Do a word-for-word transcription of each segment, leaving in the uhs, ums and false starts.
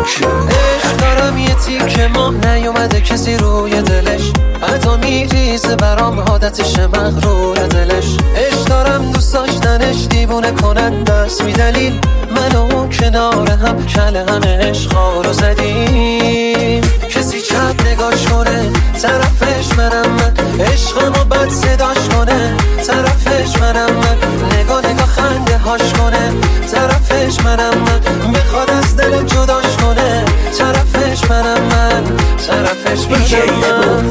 عشق دارم یه تیکه ماه نیومده کسی روی دلش، حتی میریزه برام عادتشه مغرور دلش. عشق دارم دوست داشتنش دیوونه کنن دست می دلیل، من و اون کنار هم کله همه عشقا رو زدیم. کسی چپ نگاش کنه طرفش منم من، عشقمو بد صداش کنه طرفش منم من، نگاه نگاه خنده هاش کنه طرفش منم من، بخواد از دلم جداش کنه طرفش منم من، طرفش منم من.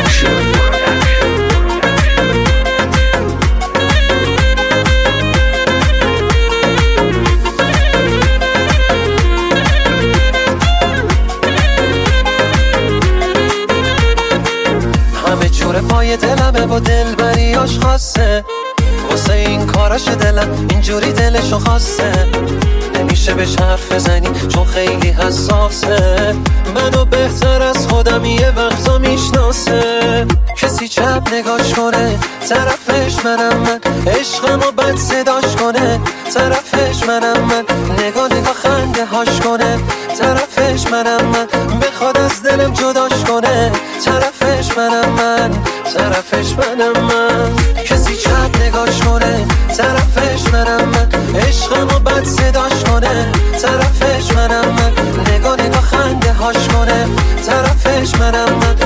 همه جور پای دلمه و دل بریاش خاصه، واسه این کاراش دلم اینجوری دلشو خواسته. نمیشه بهش حرف بزنی چون خیلی حساسه، منو بهتر از خودم یه وقتا میشناسه. کسی چپ نگاش کنه طرفش منم من، عشقمو بد صداش کنه طرفش منم من، نگاه نگاه خنده هاش کنه طرفش منم من، بخواد از دلم جداش کنه طرفش منم من، طرفش منم من. کسی چپ نگاش کنه طرفش منم من، عشقمو بد صداش کنه طرفش منم من، نگاه نگاه خنده هاش کنه طرفش منم من،